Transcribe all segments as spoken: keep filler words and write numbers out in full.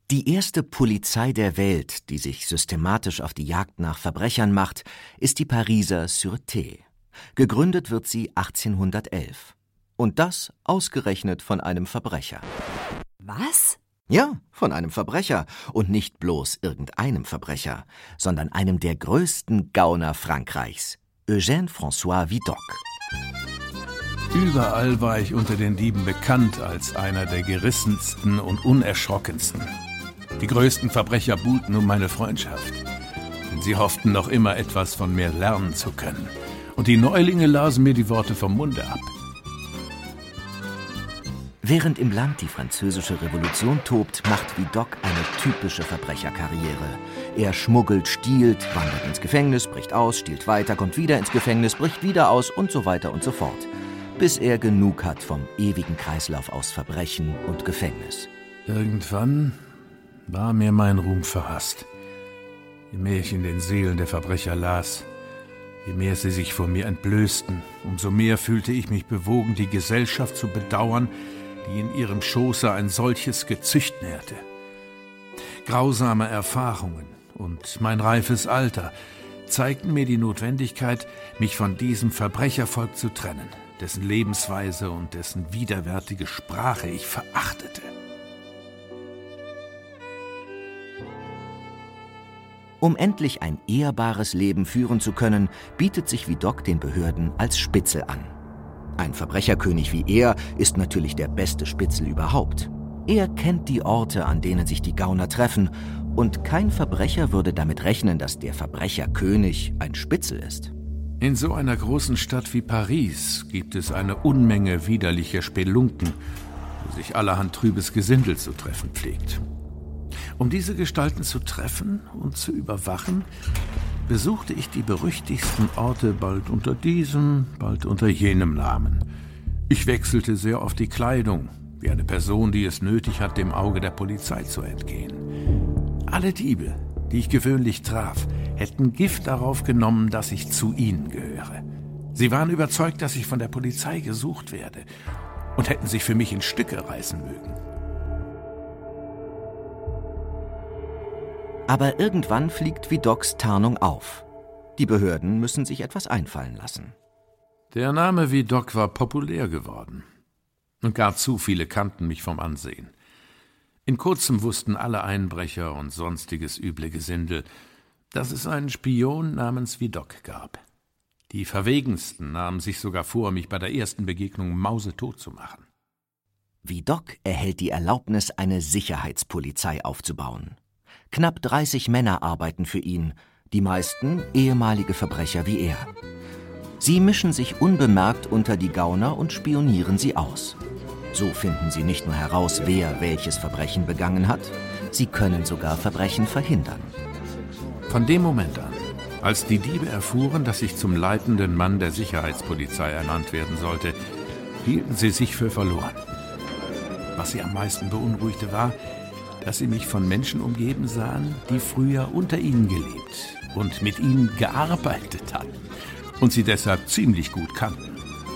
Die erste Polizei der Welt, die sich systematisch auf die Jagd nach Verbrechern macht, ist die Pariser Sûreté. Gegründet wird sie achtzehnhundertelf. Und das ausgerechnet von einem Verbrecher. Was? Ja, von einem Verbrecher. Und nicht bloß irgendeinem Verbrecher, sondern einem der größten Gauner Frankreichs, Eugène François Vidocq. Überall war ich unter den Dieben bekannt als einer der gerissensten und unerschrockensten. Die größten Verbrecher buhlten um meine Freundschaft, denn sie hofften noch immer etwas von mir lernen zu können. Und die Neulinge lasen mir die Worte vom Munde ab. Während im Land die französische Revolution tobt, macht Vidocq eine typische Verbrecherkarriere. Er schmuggelt, stiehlt, wandert ins Gefängnis, bricht aus, stiehlt weiter, kommt wieder ins Gefängnis, bricht wieder aus und so weiter und so fort. Bis er genug hat vom ewigen Kreislauf aus Verbrechen und Gefängnis. Irgendwann war mir mein Ruhm verhasst. Je mehr ich in den Seelen der Verbrecher las, je mehr sie sich vor mir entblößten, umso mehr fühlte ich mich bewogen, die Gesellschaft zu bedauern, die in ihrem Schoße ein solches Gezücht nährte. Grausame Erfahrungen und mein reifes Alter zeigten mir die Notwendigkeit, mich von diesem Verbrechervolk zu trennen, dessen Lebensweise und dessen widerwärtige Sprache ich verachtete. Um endlich ein ehrbares Leben führen zu können, bietet sich Vidocq den Behörden als Spitzel an. Ein Verbrecherkönig wie er ist natürlich der beste Spitzel überhaupt. Er kennt die Orte, an denen sich die Gauner treffen, und kein Verbrecher würde damit rechnen, dass der Verbrecherkönig ein Spitzel ist. In so einer großen Stadt wie Paris gibt es eine Unmenge widerlicher Spelunken, wo sich allerhand trübes Gesindel zu treffen pflegt. Um diese Gestalten zu treffen und zu überwachen, besuchte ich die berüchtigsten Orte bald unter diesem, bald unter jenem Namen. Ich wechselte sehr oft die Kleidung, wie eine Person, die es nötig hat, dem Auge der Polizei zu entgehen. Alle Diebe, die ich gewöhnlich traf, hätten Gift darauf genommen, dass ich zu ihnen gehöre. Sie waren überzeugt, dass ich von der Polizei gesucht werde und hätten sich für mich in Stücke reißen mögen. Aber irgendwann fliegt Vidocqs Tarnung auf. Die Behörden müssen sich etwas einfallen lassen. Der Name Vidocq war populär geworden. Und gar zu viele kannten mich vom Ansehen. In kurzem wussten alle Einbrecher und sonstiges üble Gesindel, dass es einen Spion namens Vidocq gab. Die Verwegensten nahmen sich sogar vor, mich bei der ersten Begegnung mausetot zu machen. Vidocq erhält die Erlaubnis, eine Sicherheitspolizei aufzubauen. Knapp dreißig Männer arbeiten für ihn, die meisten ehemalige Verbrecher wie er. Sie mischen sich unbemerkt unter die Gauner und spionieren sie aus. So finden sie nicht nur heraus, wer welches Verbrechen begangen hat, sie können sogar Verbrechen verhindern. Von dem Moment an, als die Diebe erfuhren, dass ich zum leitenden Mann der Sicherheitspolizei ernannt werden sollte, hielten sie sich für verloren. Was sie am meisten beunruhigte, war, dass sie mich von Menschen umgeben sahen, die früher unter ihnen gelebt und mit ihnen gearbeitet hatten und sie deshalb ziemlich gut kannten.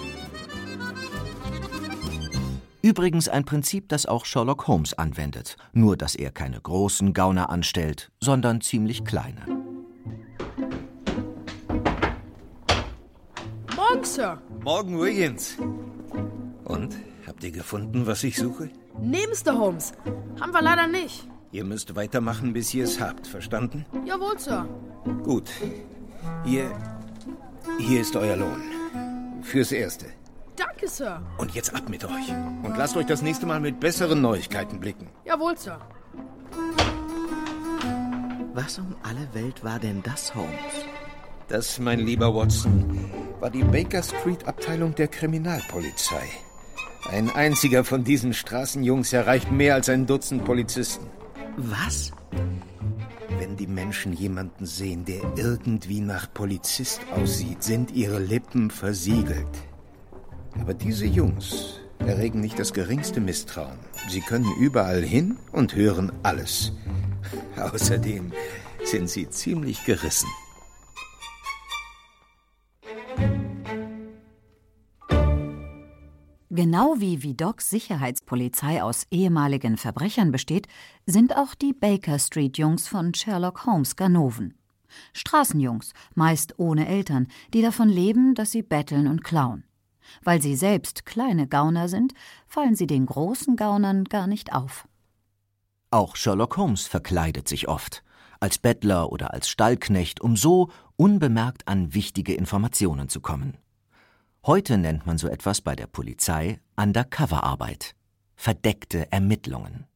Übrigens ein Prinzip, das auch Sherlock Holmes anwendet, nur dass er keine großen Gauner anstellt, sondern ziemlich kleine. Morgen, Sir. Morgen, Wiggins. Und, habt ihr gefunden, was ich suche? Nee, Mister Holmes. Haben wir leider nicht. Ihr müsst weitermachen, bis ihr es habt, verstanden? Jawohl, Sir. Gut. Hier, hier ist euer Lohn. Fürs Erste. Danke, Sir. Und jetzt ab mit euch. Und lasst euch das nächste Mal mit besseren Neuigkeiten blicken. Jawohl, Sir. Was um alle Welt war denn das, Holmes? Das, mein lieber Watson, war die Baker Street Abteilung der Kriminalpolizei. Ein einziger von diesen Straßenjungs erreicht mehr als ein Dutzend Polizisten. Was? Wenn die Menschen jemanden sehen, der irgendwie nach Polizist aussieht, sind ihre Lippen versiegelt. Aber diese Jungs erregen nicht das geringste Misstrauen. Sie können überall hin und hören alles. Außerdem sind sie ziemlich gerissen. Genau wie Vidocs Sicherheitspolizei aus ehemaligen Verbrechern besteht, sind auch die Baker Street Jungs von Sherlock Holmes Ganoven. Straßenjungs, meist ohne Eltern, die davon leben, dass sie betteln und klauen. Weil sie selbst kleine Gauner sind, fallen sie den großen Gaunern gar nicht auf. Auch Sherlock Holmes verkleidet sich oft, als Bettler oder als Stallknecht, um so unbemerkt an wichtige Informationen zu kommen. Heute nennt man so etwas bei der Polizei Undercover-Arbeit, verdeckte Ermittlungen.